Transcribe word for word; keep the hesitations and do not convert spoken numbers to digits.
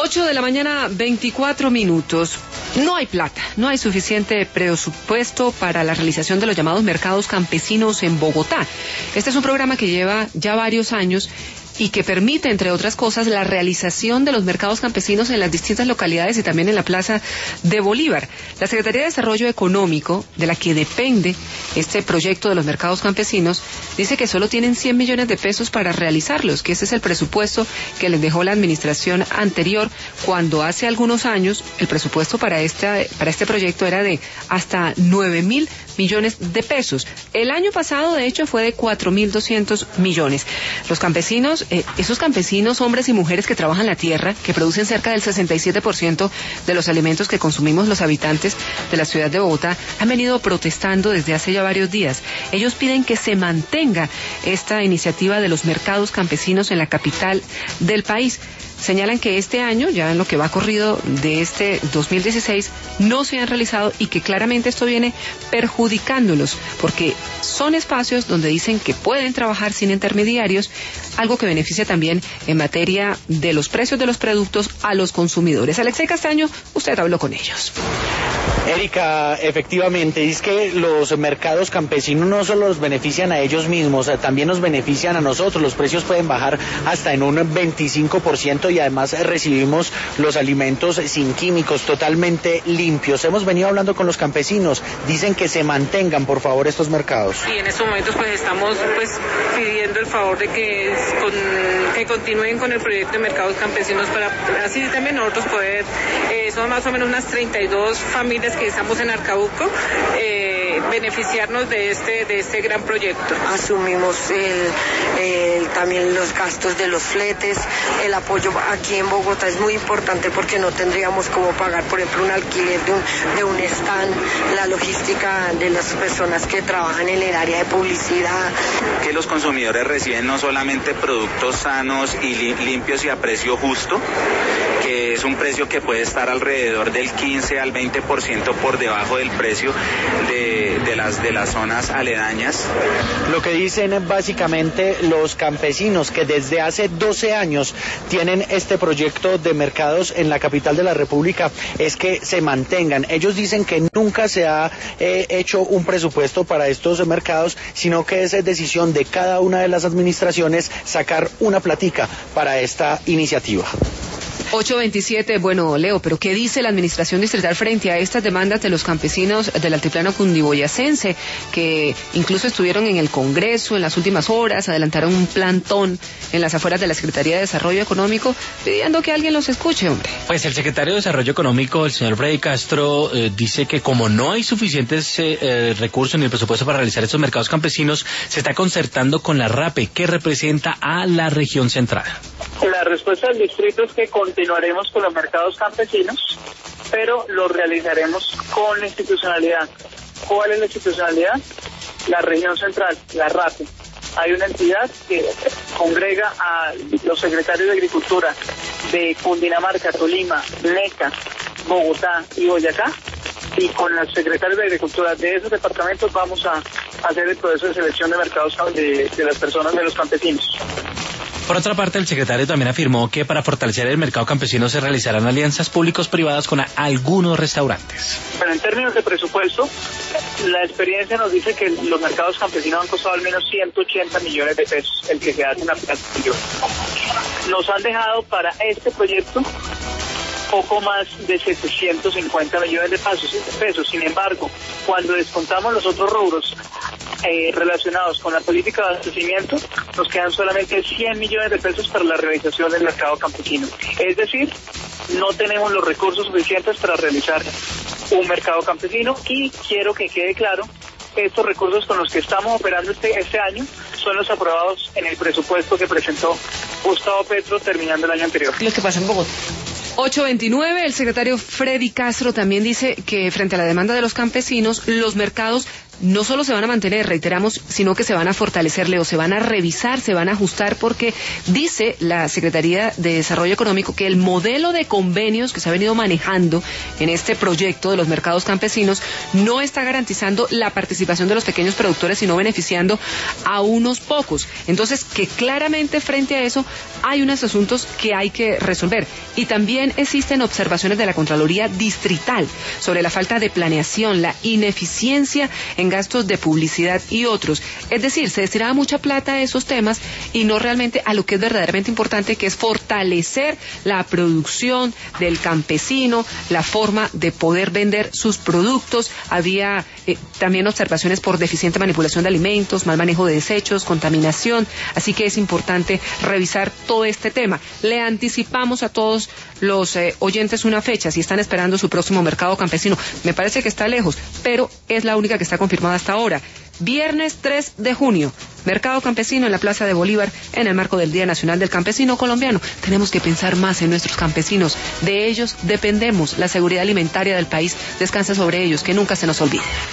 ocho de la mañana, veinticuatro minutos. No hay plata, no hay suficiente presupuesto para la realización de los llamados mercados campesinos en Bogotá. Este es un programa que lleva ya varios años y que permite, entre otras cosas, la realización de los mercados campesinos en las distintas localidades y también en la Plaza de Bolívar. La Secretaría de Desarrollo Económico, de la que depende este proyecto de los mercados campesinos, dice que solo tienen cien millones de pesos para realizarlos, que ese es el presupuesto que les dejó la administración anterior, cuando hace algunos años el presupuesto para este, para este proyecto era de hasta nueve mil millones de pesos. El año pasado, de hecho, fue de cuatro mil doscientos millones. Los campesinos, eh, esos campesinos, hombres y mujeres que trabajan la tierra, que producen cerca del sesenta y siete por ciento de los alimentos que consumimos los habitantes de la ciudad de Bogotá, han venido protestando desde hace ya varios días. Ellos piden que se mantenga esta iniciativa de los mercados campesinos en la capital del país. Señalan que este año, ya en lo que va corrido de este dos mil dieciséis, no se han realizado y que claramente esto viene perjudicándolos, porque son espacios donde dicen que pueden trabajar sin intermediarios, algo que beneficia también en materia de los precios de los productos a los consumidores. Alexei Castaño, usted habló con ellos. Erika, efectivamente, es que los mercados campesinos no solo los benefician a ellos mismos, también nos benefician a nosotros. Los precios pueden bajar hasta en un veinticinco por ciento y además recibimos los alimentos sin químicos, totalmente limpios. Hemos venido hablando con los campesinos, dicen que se mantengan, por favor, estos mercados. Y en estos momentos pues estamos pues pidiendo el favor de que, con, que continúen con el proyecto de mercados campesinos para así también nosotros poder, eh, son más o menos unas treinta y dos familias que estamos en Arcabuco, eh, beneficiarnos de este de este gran proyecto. Asumimos el, el, también los gastos de los fletes, el apoyo aquí en Bogotá es muy importante porque no tendríamos cómo pagar, por ejemplo, un alquiler de un, de un stand, la logística de las personas que trabajan en el área de publicidad. Que los consumidores reciben no solamente productos sanos y li- limpios y a precio justo, que es un precio que puede estar alrededor del quince al veinte por ciento por debajo del precio de, de, las, de las zonas aledañas. Lo que dicen básicamente los campesinos, que desde hace doce años tienen este proyecto de mercados en la capital de la República, es que se mantengan. Ellos dicen que nunca se ha eh, hecho un presupuesto para estos mercados, sino que es decisión de cada una de las administraciones sacar una platica para esta iniciativa. ocho veintisiete, bueno, Leo, pero ¿qué dice la administración distrital frente a estas demandas de los campesinos del altiplano cundiboyacense, que incluso estuvieron en el Congreso en las últimas horas, adelantaron un plantón en las afueras de la Secretaría de Desarrollo Económico, pidiendo que alguien los escuche, hombre? Pues el secretario de Desarrollo Económico, el señor Freddy Castro, eh, dice que como no hay suficientes eh, eh, recursos ni el presupuesto para realizar estos mercados campesinos, se está concertando con la RAPE, que representa a la región central. La respuesta del distrito es que continuaremos con los mercados campesinos, pero lo realizaremos con la institucionalidad. ¿Cuál es la institucionalidad? La región central, la RAPE. Hay una entidad que congrega a los secretarios de Agricultura de Cundinamarca, Tolima, Meca, Bogotá y Boyacá, y con los secretarios de Agricultura de esos departamentos vamos a hacer el proceso de selección de mercados de, de las personas, de los campesinos. Por otra parte, el secretario también afirmó que para fortalecer el mercado campesino se realizarán alianzas públicos-privadas con a- algunos restaurantes. Pero en términos de presupuesto, la experiencia nos dice que los mercados campesinos han costado al menos ciento ochenta millones de pesos, el que se hace en la Plaza de Bolívar. Nos han dejado para este proyecto poco más de setecientos cincuenta millones de pesos. Sin embargo, cuando descontamos los otros rubros eh, relacionados con la política de abastecimiento, nos quedan solamente cien millones de pesos para la realización del mercado campesino. Es decir, no tenemos los recursos suficientes para realizar un mercado campesino, y quiero que quede claro, estos recursos con los que estamos operando este, este año son los aprobados en el presupuesto que presentó Gustavo Petro terminando el año anterior. Lo que pasa en Bogotá. ocho veintinueve, el secretario Freddy Castro también dice que frente a la demanda de los campesinos, los mercados no solo se van a mantener, reiteramos, sino que se van a fortalecer, Leo, se van a revisar, se van a ajustar, porque dice la Secretaría de Desarrollo Económico que el modelo de convenios que se ha venido manejando en este proyecto de los mercados campesinos no está garantizando la participación de los pequeños productores, sino beneficiando a unos pocos. Entonces, que claramente frente a eso hay unos asuntos que hay que resolver. Y también existen observaciones de la Contraloría Distrital sobre la falta de planeación, la ineficiencia en gastos de publicidad y otros. Es decir, se destinaba mucha plata a esos temas y no realmente a lo que es verdaderamente importante, que es fortalecer la producción del campesino, la forma de poder vender sus productos. Había eh, también observaciones por deficiente manipulación de alimentos, mal manejo de desechos, contaminación. Así que es importante revisar todo este tema. Le anticipamos a todos los eh, oyentes una fecha, si están esperando su próximo mercado campesino. Me parece que está lejos, pero es la única que está confirmada hasta ahora. Viernes tres de junio, Mercado Campesino en la Plaza de Bolívar, en el marco del Día Nacional del Campesino Colombiano. Tenemos que pensar más en nuestros campesinos. De ellos dependemos. La seguridad alimentaria del país descansa sobre ellos. Que nunca se nos olvide.